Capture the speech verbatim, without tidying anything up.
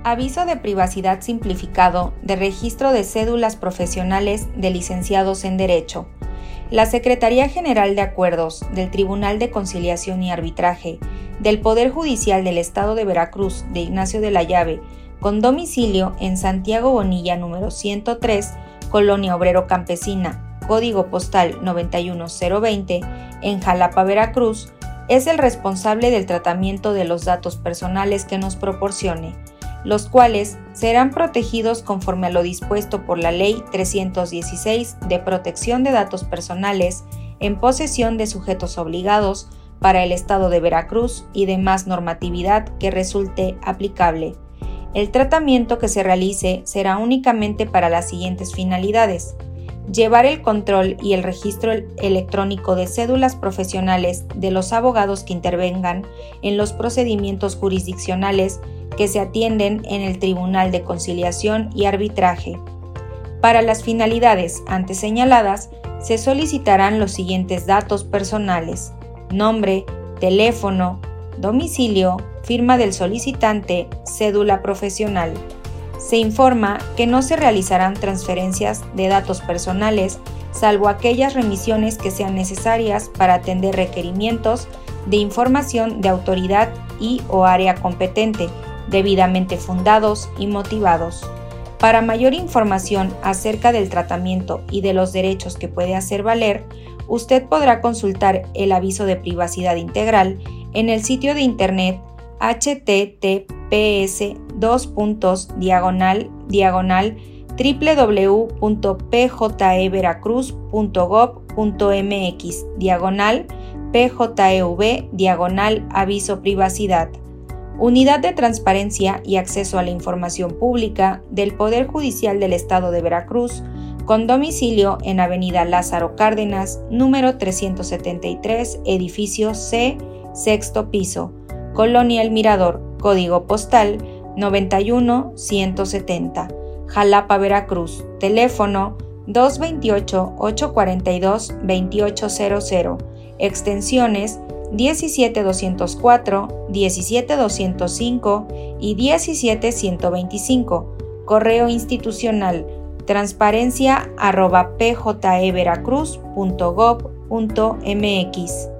Aviso de privacidad simplificado de registro de cédulas profesionales de licenciados en Derecho. La Secretaría General de Acuerdos del Tribunal de Conciliación y Arbitraje del Poder Judicial del Estado de Veracruz de Ignacio de la Llave, con domicilio en Santiago Bonilla número ciento tres, Colonia Obrero Campesina, código postal noventa y uno cero veinte, en Jalapa, Veracruz, es el responsable del tratamiento de los datos personales que nos proporcione, los cuales serán protegidos conforme a lo dispuesto por la Ley trescientos dieciséis de Protección de Datos Personales en posesión de sujetos obligados para el Estado de Veracruz y demás normatividad que resulte aplicable. El tratamiento que se realice será únicamente para las siguientes finalidades: llevar el control y el registro electrónico de cédulas profesionales de los abogados que intervengan en los procedimientos jurisdiccionales que se atienden en el Tribunal de Conciliación y Arbitraje. Para las finalidades antes señaladas, se solicitarán los siguientes datos personales: nombre, teléfono, domicilio, firma del solicitante, cédula profesional. Se informa que no se realizarán transferencias de datos personales, salvo aquellas remisiones que sean necesarias para atender requerimientos de información de autoridad y o área competente, debidamente fundados y motivados. Para mayor información acerca del tratamiento y de los derechos que puede hacer valer, usted podrá consultar el aviso de privacidad integral en el sitio de internet https dos puntos diagonal diagonal www punto p j e veracruz punto gob punto m x diagonal p j e v diagonal aviso privacidad. Unidad de Transparencia y Acceso a la Información Pública del Poder Judicial del Estado de Veracruz, con domicilio en Avenida Lázaro Cárdenas, número trescientos setenta y tres, edificio C, sexto piso, Colonia El Mirador, código postal noventa y uno ciento setenta, Jalapa, Veracruz, teléfono dos dos ocho, ocho cuatro dos, dos ocho cero cero, extensiones diecisiete doscientos cuatro, diecisiete doscientos cinco y diecisiete ciento veinticinco, correo institucional transparencia arroba p j e veracruz punto gob punto m x.